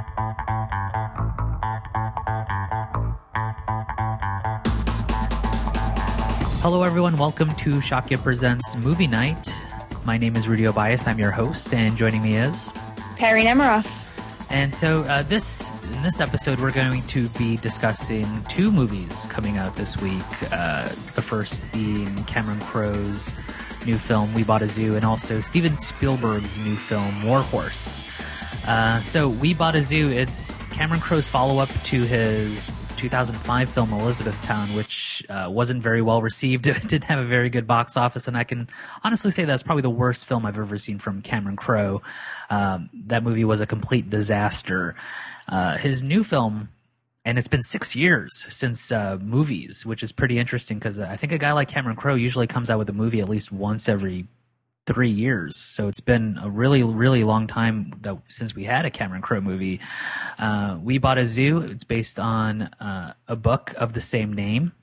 Hello, everyone. Welcome to Shakya Presents Movie Night. My name is Rudy Obias. I'm your host, and joining me is Perry Nemiroff. And so in this episode, we're going to be discussing two movies coming out this week. The first being Cameron Crowe's new film, We Bought a Zoo, and also Steven Spielberg's new film, War Horse. So We Bought a Zoo, it's Cameron Crowe's follow-up to his 2005 film Elizabethtown, which wasn't very well received. It didn't have a very good box office, and I can honestly say that's probably the worst film I've ever seen from Cameron Crowe. That movie was a complete disaster. His new film, and it's been 6 years since movies, which is pretty interesting because I think a guy like Cameron Crowe usually comes out with a movie at least once every 3 years. So it's been a really, really long time since we had a Cameron Crowe movie. We Bought a Zoo. It's based on a book of the same name.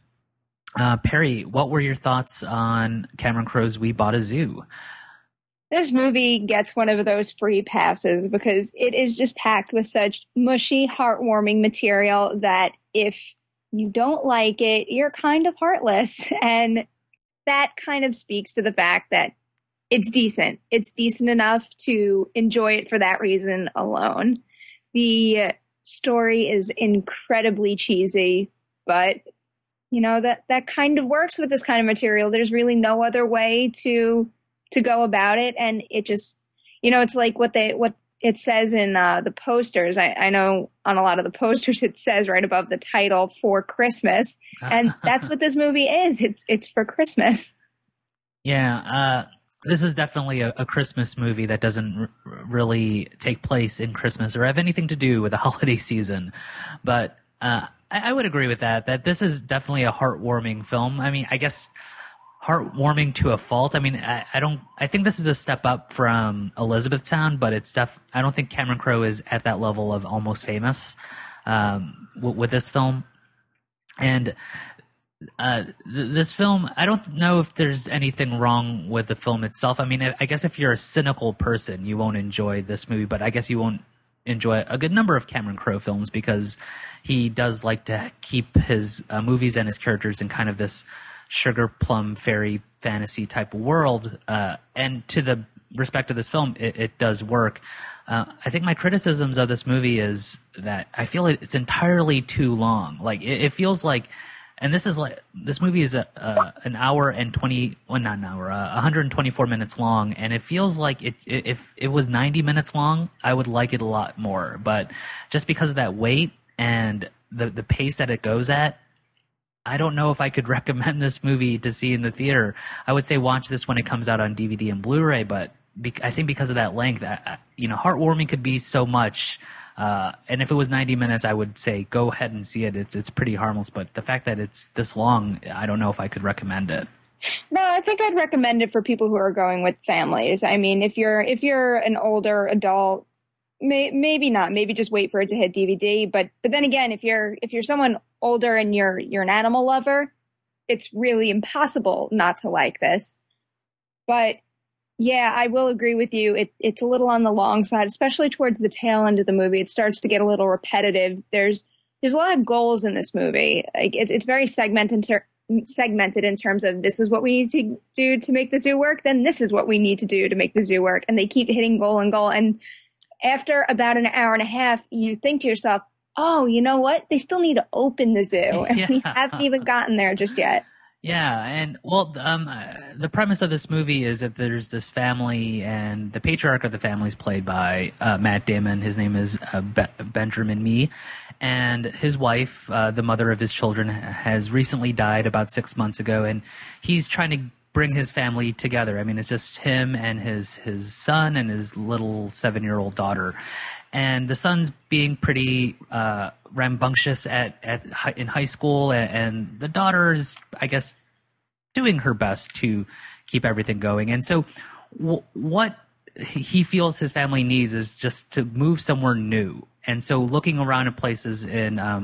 Perry, what were your thoughts on Cameron Crowe's We Bought a Zoo? This movie gets one of those free passes because it is just packed with such mushy, heartwarming material that if you don't like it, you're kind of heartless. And that kind of speaks to the fact that it's decent. It's decent enough to enjoy it for that reason alone. The story is incredibly cheesy, but you know, that kind of works with this kind of material. There's really no other way to go about it. And it just, you know, it's like what it says in the posters. I know on a lot of the posters it says right above the title, For Christmas. And that's what this movie is. It's for Christmas. Yeah, this is definitely a Christmas movie that doesn't really take place in Christmas or have anything to do with the holiday season. But I would agree with that this is definitely a heartwarming film. I mean, I guess heartwarming to a fault. I mean, I think this is a step up from Elizabethtown, but I don't think Cameron Crowe is at that level of Almost Famous with this film. And this film, I don't know if there's anything wrong with the film itself. I mean, I guess if you're a cynical person, you won't enjoy this movie, but I guess you won't enjoy a good number of Cameron Crowe films because he does like to keep his movies and his characters in kind of this sugar plum fairy fantasy type of world. And to the respect of this film, it does work. I think my criticisms of this movie is that I feel it's entirely too long. Like it feels like, and this movie is an hour and 124 minutes long, and it feels like if it was 90 minutes long, I would like it a lot more. But just because of that weight and the pace that it goes at, I don't know if I could recommend this movie to see in the theater. I would say watch this when it comes out on DVD and Blu-ray, but I think because of that length, heartwarming could be so much. And if it was 90 minutes, I would say go ahead and see it. It's pretty harmless, but the fact that it's this long, I don't know if I could recommend it. No, I think I'd recommend it for people who are going with families. I mean, if you're an older adult, maybe not. Maybe just wait for it to hit DVD. But then again, if you're someone older and you're an animal lover, it's really impossible not to like this. But yeah, I will agree with you. It's a little on the long side, especially towards the tail end of the movie. It starts to get a little repetitive. There's a lot of goals in this movie. Like it's very segmented in terms of this is what we need to do to make the zoo work. Then this is what we need to do to make the zoo work. And they keep hitting goal and goal. And after about an hour and a half, you think to yourself, oh, you know what? They still need to open the zoo. And we haven't even gotten there just yet. Yeah, and well, the premise of this movie is that there's this family, and the patriarch of the family is played by Matt Damon. His name is Benjamin Mee, and his wife, the mother of his children, has recently died about 6 months ago, and he's trying to bring his family together. I mean, it's just him and his son and his little 7-year-old daughter. And the son's being pretty rambunctious in high school, and the daughter's, I guess, doing her best to keep everything going. And so what he feels his family needs is just to move somewhere new. And so looking around at places in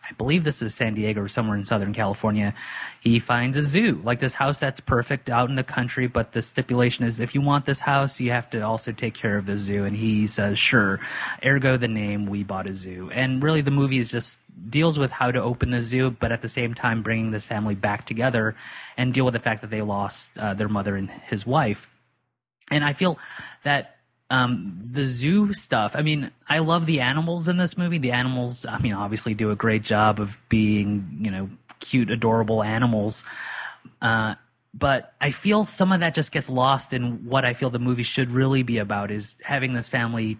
I believe this is San Diego or somewhere in Southern California. He finds a zoo, like this house that's perfect out in the country, but the stipulation is if you want this house, you have to also take care of the zoo. And he says, sure. Ergo the name, We Bought a Zoo. And really the movie is just deals with how to open the zoo, but at the same time bringing this family back together and deal with the fact that they lost their mother and his wife. And I feel that the zoo stuff, I mean, I love the animals in this movie. The animals, I mean, obviously do a great job of being, you know, cute, adorable animals. But I feel some of that just gets lost in what I feel the movie should really be about, is having this family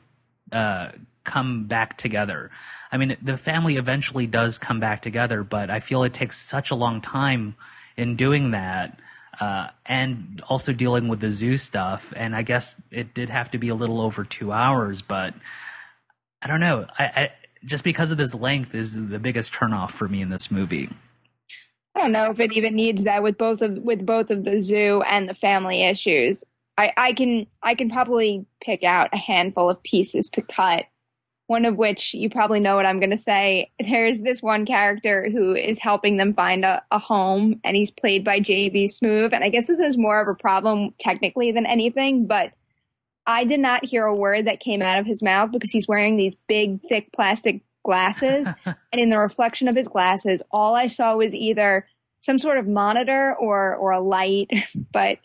come back together. I mean, the family eventually does come back together, but I feel it takes such a long time in doing that. And also dealing with the zoo stuff. And I guess it did have to be a little over 2 hours, but I don't know. I just because of this length is the biggest turnoff for me in this movie. I don't know if it even needs that with both of the zoo and the family issues. I can probably pick out a handful of pieces to cut. One of which you probably know what I'm going to say. There's this one character who is helping them find a home, and he's played by J.B. Smoove. And I guess this is more of a problem technically than anything, but I did not hear a word that came out of his mouth because he's wearing these big, thick plastic glasses. And in the reflection of his glasses, all I saw was either some sort of monitor or a light. But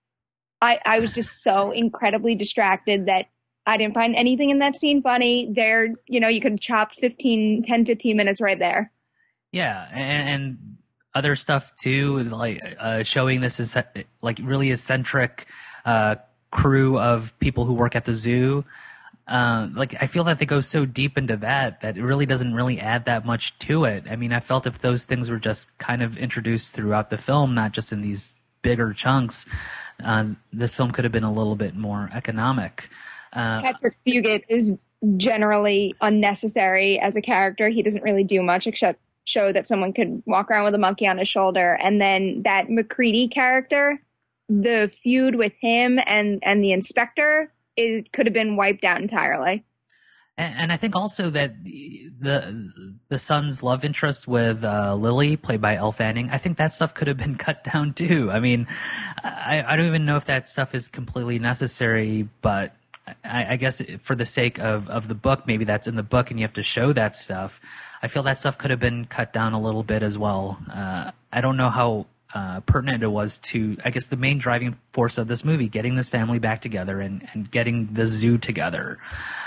I was just so incredibly distracted that I didn't find anything in that scene funny. There, you know, you could have chopped 10, 15 minutes right there. Yeah, and other stuff too, like showing this is like really eccentric crew of people who work at the zoo. Like I feel that they go so deep into that it really doesn't really add that much to it. I mean, I felt if those things were just kind of introduced throughout the film, not just in these bigger chunks, this film could have been a little bit more economic. Patrick Fugit is generally unnecessary as a character. He doesn't really do much except show that someone could walk around with a monkey on his shoulder. And then that McCready character, the feud with him and the inspector, it could have been wiped out entirely. And I think also that the son's love interest with Lily, played by Elle Fanning, I think that stuff could have been cut down too. I mean, I don't even know if that stuff is completely necessary, but I guess for the sake of the book, maybe that's in the book and you have to show that stuff. I feel that stuff could have been cut down a little bit as well. I don't know how pertinent it was to, I guess, the main driving force of this movie, getting this family back together and getting the zoo together.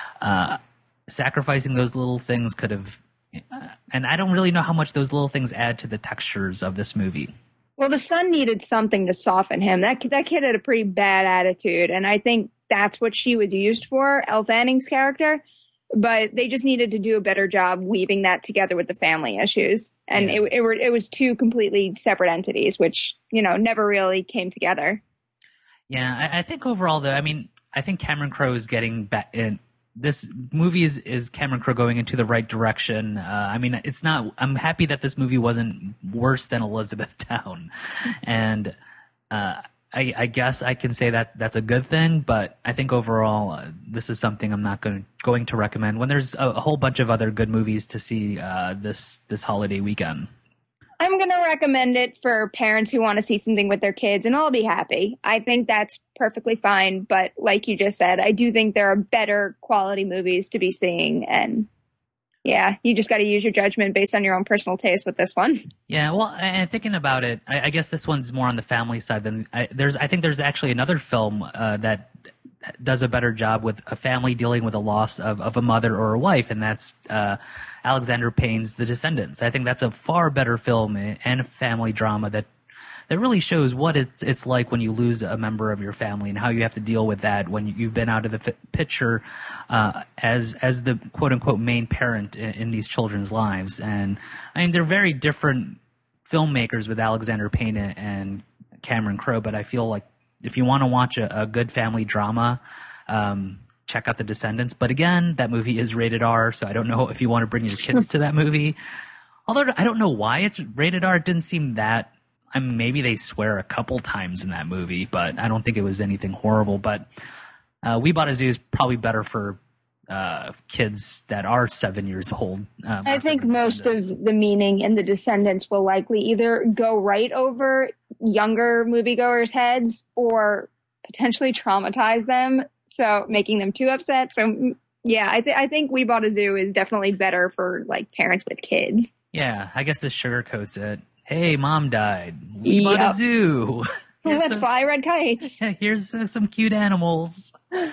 Sacrificing those little things could have, and I don't really know how much those little things add to the textures of this movie. Well, the son needed something to soften him. That kid had a pretty bad attitude, and I think that's what she was used for, Elle Fanning's character. But they just needed to do a better job weaving that together with the family issues. And yeah. It was two completely separate entities, which, you know, never really came together. Yeah, I think overall, though, I mean, I think Cameron Crowe is getting back in. This movie is Cameron Crowe going into the right direction. I mean, it's not. I'm happy that this movie wasn't worse than Elizabethtown, and I guess I can say that that's a good thing. But I think overall, this is something I'm not going to recommend when there's a whole bunch of other good movies to see this holiday weekend. I'm going to recommend it for parents who want to see something with their kids, and I'll be happy. I think that's perfectly fine. But like you just said, I do think there are better quality movies to be seeing. And yeah, you just got to use your judgment based on your own personal taste with this one. Yeah, well, and thinking about it, I guess this one's more on the family side than I think there's actually another film that does a better job with a family dealing with a loss of a mother or a wife, and that's Alexander Payne's The Descendants. I think that's a far better film and a family drama that really shows what it's like when you lose a member of your family and how you have to deal with that when you've been out of the picture as the quote unquote main parent in these children's lives. And I mean, they're very different filmmakers with Alexander Payne and Cameron Crowe, but I feel like if you want to watch a good family drama, check out The Descendants. But again, that movie is rated R, so I don't know if you want to bring your kids to that movie. Although I don't know why it's rated R. It didn't seem that. I mean, maybe they swear a couple times in that movie, but I don't think it was anything horrible. But We Bought a Zoo is probably better for kids that are 7 years old. I think The most of Descendants. the meaning in The Descendants will likely either go right over younger moviegoers' heads or potentially traumatize them, so making them too upset. So yeah, I think We Bought a Zoo is definitely better for like parents with kids. Yeah, I guess this sugarcoats it. Hey, mom died. We bought a Yep. zoo. Here's Let's some, fly red kites. here's some cute animals.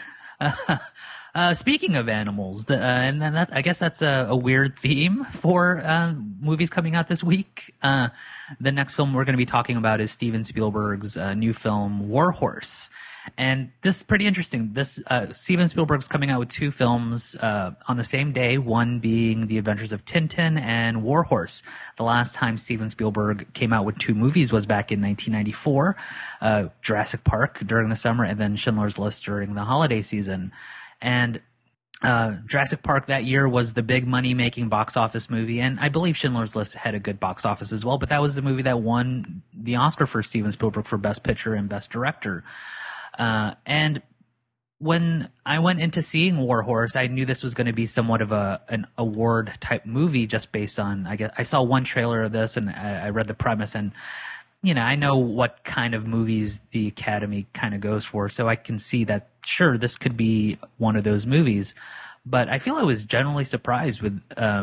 Speaking of animals, and then I guess that's a weird theme for movies coming out this week. The next film we're going to be talking about is Steven Spielberg's new film War Horse, and this is pretty interesting. This Steven Spielberg's coming out with two films on the same day. One being The Adventures of Tintin and War Horse. The last time Steven Spielberg came out with two movies was back in 1994, Jurassic Park during the summer, and then Schindler's List during the holiday season. And Jurassic Park that year was the big money-making box office movie, and I believe Schindler's List had a good box office as well, but that was the movie that won the Oscar for Steven Spielberg for Best Picture and Best Director. And when I went into seeing War Horse, I knew this was going to be somewhat of an award-type movie just based on, I saw one trailer of this, and I read the premise, and I know what kind of movies the Academy kind of goes for, so I can see that, sure, this could be one of those movies. But I feel I was generally surprised with,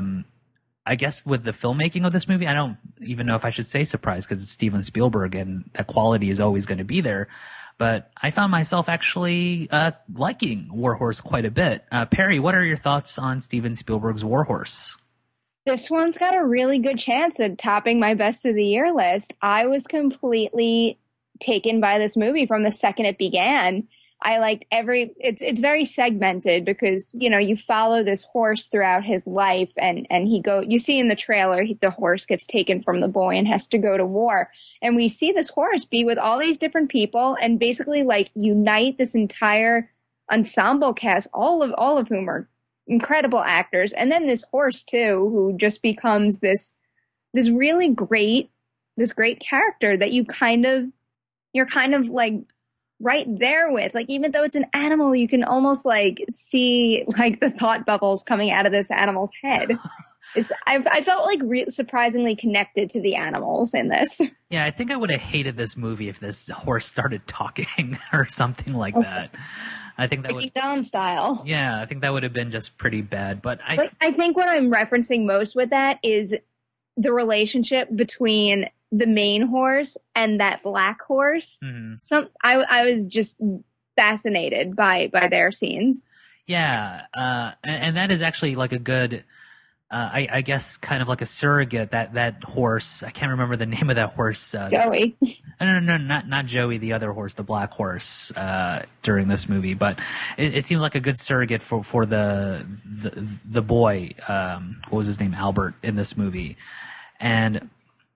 I guess, with the filmmaking of this movie. I don't even know if I should say surprised because it's Steven Spielberg and that quality is always going to be there. But I found myself actually liking War Horse quite a bit. Perry, what are your thoughts on Steven Spielberg's War Horse? This one's got a really good chance at topping my best of the year list. I was completely taken by this movie from the second it began. I liked it's very segmented because, you follow this horse throughout his life and you see in the trailer, the horse gets taken from the boy and has to go to war. And we see this horse be with all these different people and basically like unite this entire ensemble cast, all of whom are incredible actors. And then this horse too, who just becomes this really great character that you're kind of like right there with, like, even though it's an animal, you can almost like see like the thought bubbles coming out of this animal's head. I felt like surprisingly connected to the animals in this. Yeah, I think I would have hated this movie if this horse started talking or something like that. I think that would Down style. Yeah, I think that would have been just pretty bad. But I think what I'm referencing most with that is the relationship between the main horse and that black horse. Mm-hmm. I was just fascinated by their scenes. Yeah, and that is actually like a good, I guess, kind of like a surrogate. That horse, I can't remember the name of that horse. Joey. No, not Joey, the other horse, the black horse, during this movie. But it seems like a good surrogate for the boy. What was his name? Albert in this movie, and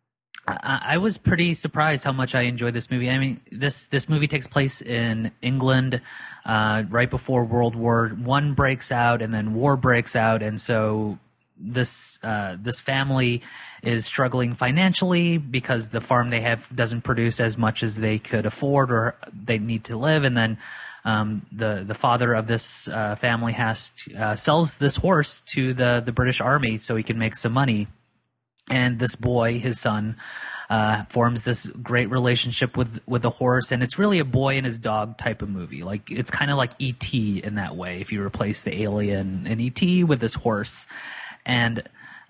I was pretty surprised how much I enjoyed this movie. I mean, this movie takes place in England right before World War I breaks out, and then war breaks out, and so this family is struggling financially because the farm they have doesn't produce as much as they could afford or they need to live, and then the father of this family sells this horse to the British Army so he can make some money. And this boy, his son, forms this great relationship with the horse, and it's really a boy and his dog type of movie. Like, it's kind of like E.T. in that way, if you replace the alien in E.T. with this horse. And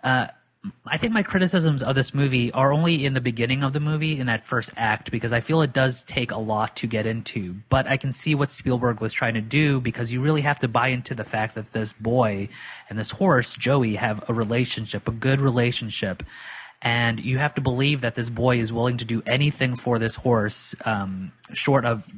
I think my criticisms of this movie are only in the beginning of the movie, in that first act, because I feel it does take a lot to get into. But I can see what Spielberg was trying to do, because you really have to buy into the fact that this boy and this horse, Joey, have a relationship, a good relationship. And you have to believe that this boy is willing to do anything for this horse, short of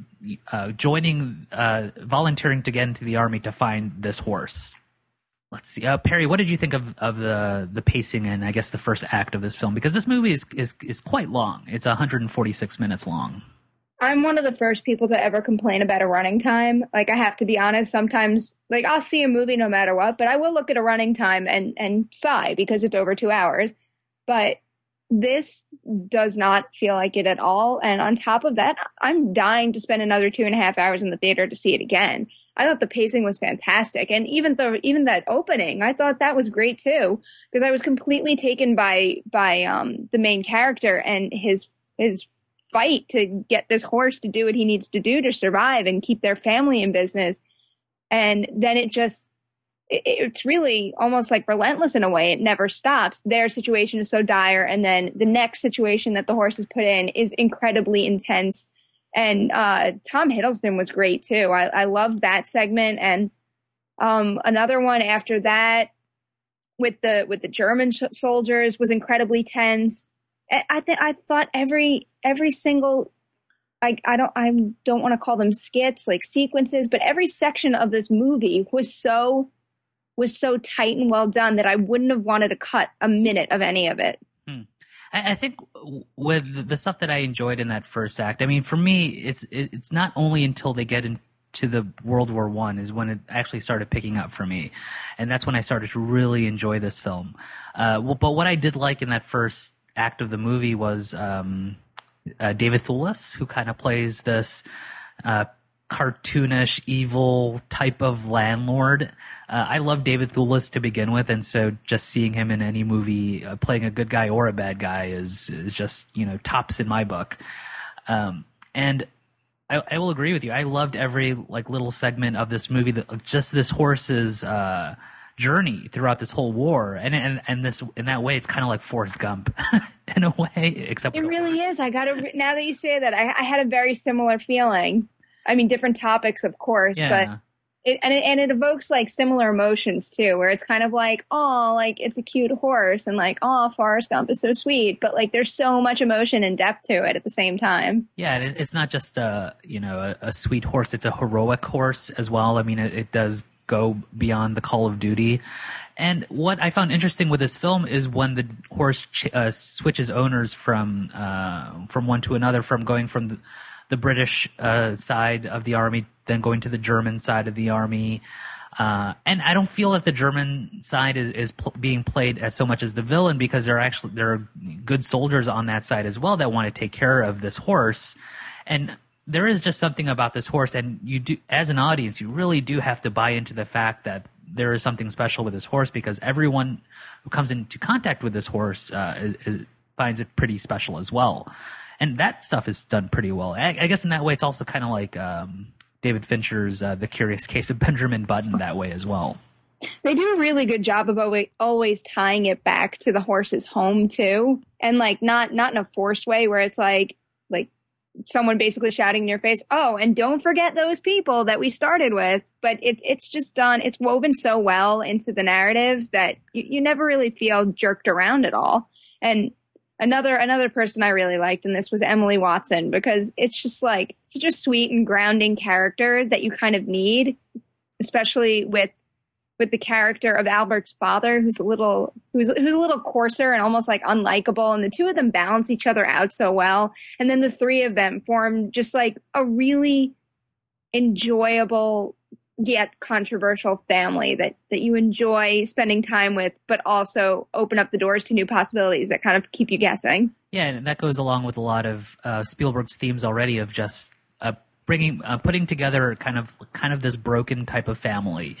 volunteering to get into the army to find this horse. Let's see, Perry, what did you think of the pacing and I guess the first act of this film? Because this movie is quite long. It's 146 minutes long. I'm one of the first people to ever complain about a running time. Like, I have to be honest, sometimes, like, I'll see a movie no matter what, but I will look at a running time and sigh because it's over 2 hours. But this does not feel like it at all. And on top of that, I'm dying to spend another 2.5 hours in the theater to see it again. I thought the pacing was fantastic. And even that opening, I thought that was great too, because I was completely taken by the main character and his fight to get this horse to do what he needs to do to survive and keep their family in business. And then it's really almost like relentless in a way. It never stops. Their situation is so dire. And then the next situation that the horse is put in is incredibly intense. And Tom Hiddleston was great too. I loved that segment. And another one after that with the German soldiers was incredibly tense. I thought every single, I don't want to call them skits, like sequences, but every section of this movie was so tight and well done that I wouldn't have wanted to cut a minute of any of it. I think with the stuff that I enjoyed in that first act, I mean, for me, it's not only until they get into the World War I is when it actually started picking up for me, and that's when I started to really enjoy this film. But what I did like in that first act of the movie was David Thewlis, who kind of plays this cartoonish, evil type of landlord. I love David Thewlis to begin with, and so just seeing him in any movie playing a good guy or a bad guy is just, tops in my book. And I will agree with you. I loved every little segment of this movie, just this horse's journey throughout this whole war, and this, in that way, it's kind of like Forrest Gump in a way, except it really is. I gotta, now that you say that, I had a very similar feeling. I mean, different topics, of course, but it evokes like similar emotions too, where it's kind of like, oh, like it's a cute horse, and like, oh, Forrest Gump is so sweet, but like there's so much emotion and depth to it at the same time. Yeah, it's not just a sweet horse; it's a heroic horse as well. I mean, it does go beyond the call of duty. And what I found interesting with this film is when the horse switches owners from one to another, from going from the British side of the army, then going to the German side of the army. And I don't feel that the German side is being played as so much as the villain, because there are good soldiers on that side as well that want to take care of this horse. And there is just something about this horse, and you do, as an audience, you really do have to buy into the fact that there is something special with this horse, because everyone who comes into contact with this horse finds it pretty special as well. And that stuff is done pretty well. I guess in that way, it's also kind of like David Fincher's The Curious Case of Benjamin Button that way as well. They do a really good job of always tying it back to the horse's home too, and like not in a forced way where it's like someone basically shouting in your face, oh, and don't forget those people that we started with. But it's just done. It's woven so well into the narrative that you never really feel jerked around at all. And Another person I really liked in this was Emily Watson, because it's just like such a sweet and grounding character that you kind of need, especially with the character of Albert's father, who's a little coarser and almost like unlikable, and the two of them balance each other out so well. And then the three of them form just like a really enjoyable yet controversial family that you enjoy spending time with, but also open up the doors to new possibilities that kind of keep you guessing. Yeah, and that goes along with a lot of Spielberg's themes already of just putting together kind of this broken type of family.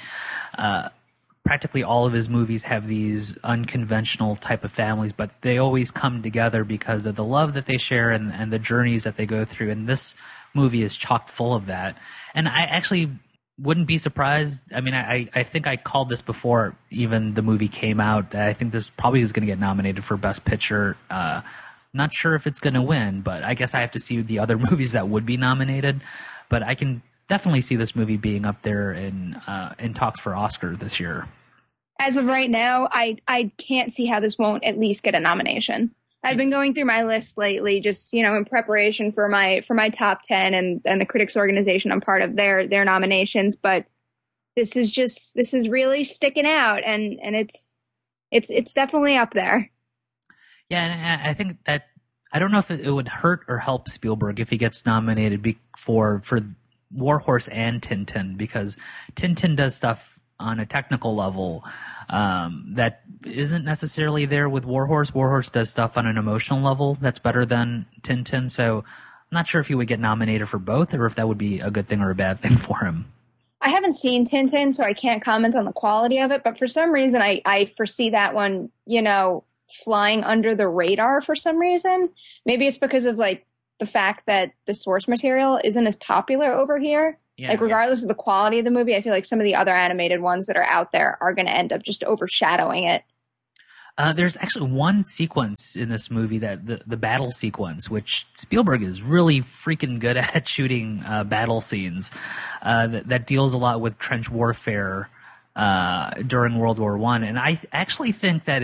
Practically all of his movies have these unconventional type of families, but they always come together because of the love that they share and the journeys that they go through. And this movie is chock full of that. And I actually wouldn't be surprised. I mean, I think I called this before even the movie came out. I think this probably is going to get nominated for Best Picture. Not sure if it's going to win, but I guess I have to see the other movies that would be nominated. But I can definitely see this movie being up there in talks for Oscar this year. As of right now, I can't see how this won't at least get a nomination. I've been going through my list lately, just, in preparation for my top 10 and the critics organization I'm part of their nominations. But this is really sticking out, and it's definitely up there. Yeah, and I think that I don't know if it would hurt or help Spielberg if he gets nominated for Warhorse and Tintin, because Tintin does stuff on a technical level that isn't necessarily there with Warhorse. Warhorse does stuff on an emotional level that's better than Tintin. So I'm not sure if he would get nominated for both, or if that would be a good thing or a bad thing for him. I haven't seen Tintin, so I can't comment on the quality of it. But for some reason, I foresee that one, flying under the radar for some reason. Maybe it's because of like the fact that the source material isn't as popular over here. Yeah, like regardless of the quality of the movie, I feel like some of the other animated ones that are out there are going to end up just overshadowing it. There's actually one sequence in this movie, that the battle sequence, which Spielberg is really freaking good at shooting battle scenes, that deals a lot with trench warfare during World War I. And I actually think that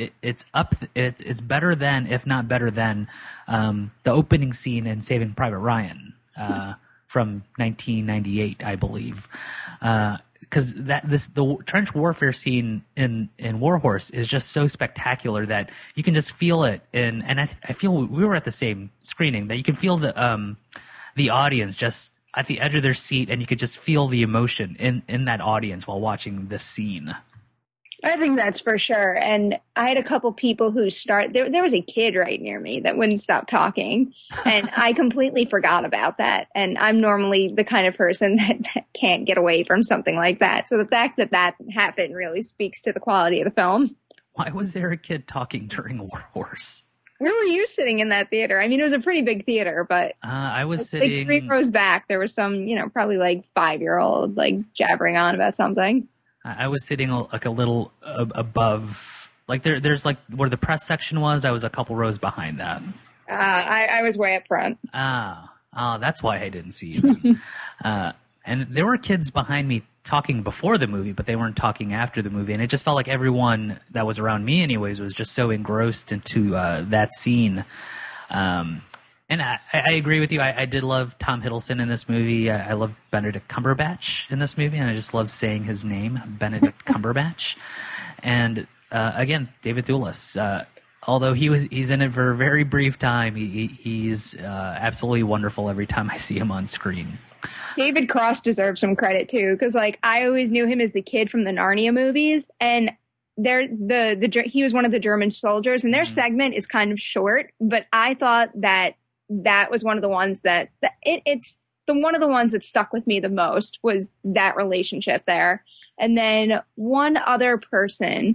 it's better than, if not better than, the opening scene in Saving Private Ryan from 1998, I believe. Because the trench warfare scene in Warhorse is just so spectacular that you can just feel it. And I feel we were at the same screening, that you can feel the audience just at the edge of their seat, and you could just feel the emotion in that audience while watching this scene. I think that's for sure. And I had a couple people who there was a kid right near me that wouldn't stop talking. And I completely forgot about that. And I'm normally the kind of person that can't get away from something like that. So the fact that happened really speaks to the quality of the film. Why was there a kid talking during Warhorse? Where were you sitting in that theater? I mean, it was a pretty big theater, but I was sitting like 3 rows back. There was some, probably like 5-year-old like jabbering on about something. I was sitting like a little above, like there's like where the press section was. I was a couple rows behind that. I was way up front. That's why I didn't see you. And there were kids behind me talking before the movie, but they weren't talking after the movie. And it just felt like everyone that was around me anyways was just so engrossed into that scene. And I agree with you. I did love Tom Hiddleston in this movie. I love Benedict Cumberbatch in this movie, and I just love saying his name, Benedict Cumberbatch. And again, David Thewlis. Although he's in it for a very brief time, he's absolutely wonderful every time I see him on screen. David Cross deserves some credit too, because like I always knew him as the kid from the Narnia movies, and he was one of the German soldiers, and their segment is kind of short, but I thought that was one of the ones it's one of the ones that stuck with me the most, was that relationship there. And then one other person,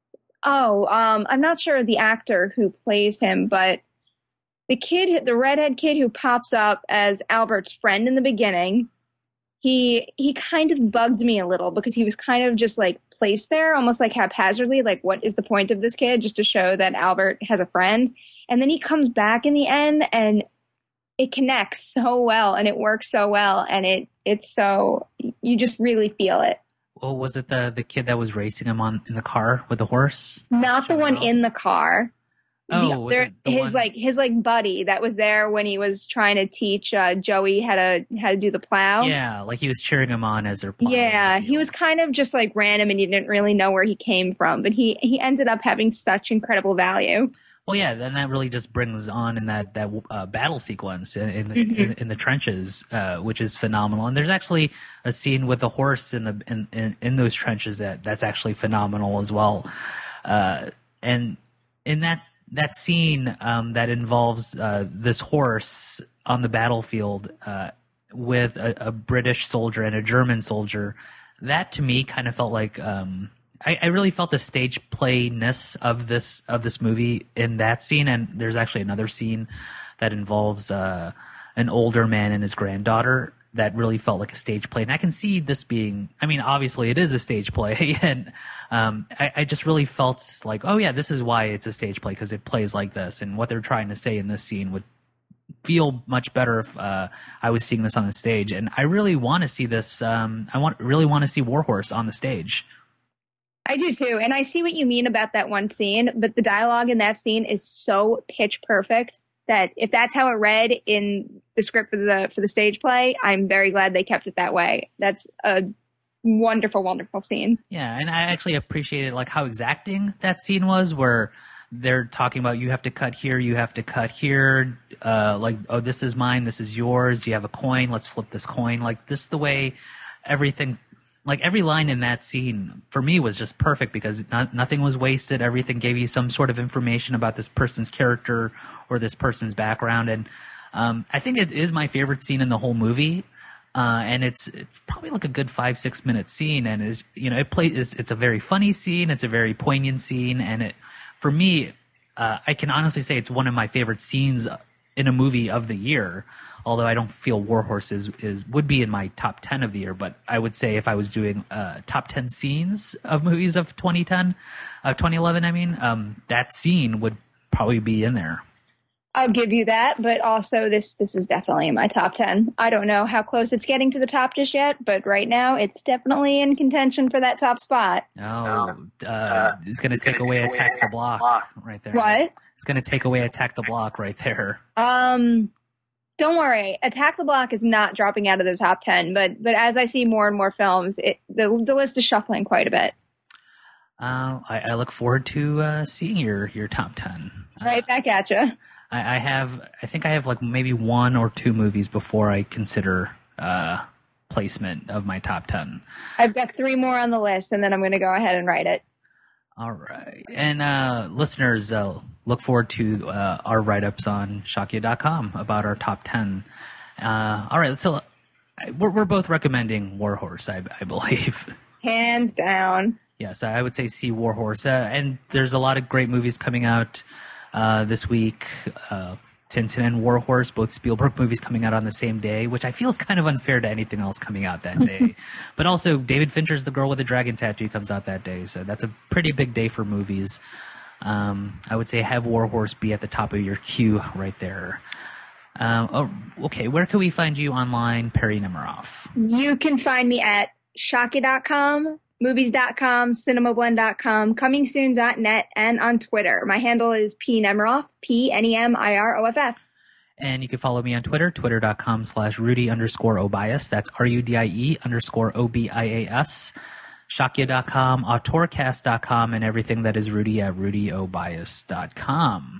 I'm not sure the actor who plays him, but the redhead kid who pops up as Albert's friend in the beginning, he kind of bugged me a little because he was kind of just like placed there almost like haphazardly, like what is the point of this kid, just to show that Albert has a friend. And then he comes back in the end, and it connects so well, and it works so well, and it's so, you just really feel it. Well, was it the kid that was racing him in the car with the horse? Not the one in the car. Oh, his buddy that was there when he was trying to teach Joey how to do the plow. Yeah, like he was cheering him on as they're plowing. Yeah, he was kind of just like random, and you didn't really know where he came from, but he ended up having such incredible value. Well, yeah, then that really just brings on in that battle sequence in the trenches, which is phenomenal. And there's actually a scene with the horse in those trenches that's actually phenomenal as well. And in that scene that involves this horse on the battlefield with a British soldier and a German soldier, that to me kind of felt like. I really felt the stage playness of this movie in that scene, and there's actually another scene that involves an older man and his granddaughter that really felt like a stage play. And I can see this being, I mean, obviously it is a stage play, and I just really felt like, oh yeah, this is why it's a stage play, because it plays like this, and what they're trying to say in this scene would feel much better if I was seeing this on the stage. And I really want to see this. Really want to see Warhorse on the stage. I do too, and I see what you mean about that one scene, but the dialogue in that scene is so pitch perfect that if that's how it read in the script for the stage play, I'm very glad they kept it that way. That's a wonderful, wonderful scene. Yeah, and I actually appreciated like how exacting that scene was, where they're talking about you have to cut here, you have to cut here, like, oh, this is mine, this is yours, do you have a coin, let's flip this coin, like this, the way everything. Like every line in that scene for me was just perfect, because nothing was wasted. Everything gave you some sort of information about this person's character or this person's background. And I think it is my favorite scene in the whole movie. And it's probably like a good 5-6 minute scene, and it's a very funny scene, it's a very poignant scene, and for me, I can honestly say it's one of my favorite scenes in a movie of the year. Although I don't feel Warhorse would be in my top 10 of the year, but I would say if I was doing top 10 scenes of movies of 2011, I mean, that scene would probably be in there. I'll give you that, but also this is definitely in my top 10. I don't know how close it's getting to the top just yet, but right now it's definitely in contention for that top spot. It's going to take away Attack the Block right there. What? It's going to take away Attack the Block right there. Don't worry, Attack the Block is not dropping out of the top 10, but as I see more and more films, the list is shuffling quite a bit. I look forward to seeing your top 10. Right back at you. I think I have like maybe 1 or 2 movies before I consider placement of my top 10. I've got 3 more on the list, and then I'm going to go ahead and write it. All right. And listeners, look forward to our write-ups on Shakya.com about our top 10. All right. So we're both recommending Warhorse, I believe. Hands down. Yes, I would say see Warhorse. And there's a lot of great movies coming out this week. Tintin and Warhorse, both Spielberg movies coming out on the same day, which I feel is kind of unfair to anything else coming out that day. But also, David Fincher's The Girl with the Dragon Tattoo comes out that day, so that's a pretty big day for movies. I would say have Warhorse be at the top of your queue right there. Okay, where can we find you online, Perry Nemiroff? You can find me at Shakya.com, movies.com, cinemablend.com, comingsoon.net, and on Twitter. My handle is pnemiroff, PNEMIROFF. And you can follow me on Twitter, twitter.com/Rudy_Obias. That's RUDIE_OBIAS. Shakya.com, autorcast.com, and everything that is Rudy at RudyObias.com.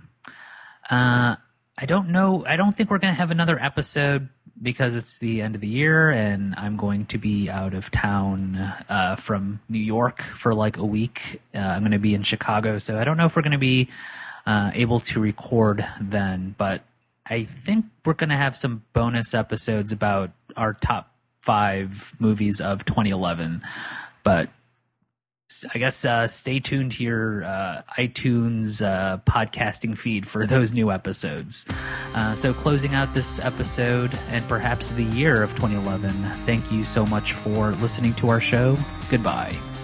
I don't know. I don't think we're going to have another episode because it's the end of the year and I'm going to be out of town from New York for like a week. I'm going to be in Chicago, so I don't know if we're going to be able to record then, but I think we're going to have some bonus episodes about our top 5 movies of 2011. But I guess stay tuned to your iTunes podcasting feed for those new episodes. So closing out this episode and perhaps the year of 2011, thank you so much for listening to our show. Goodbye.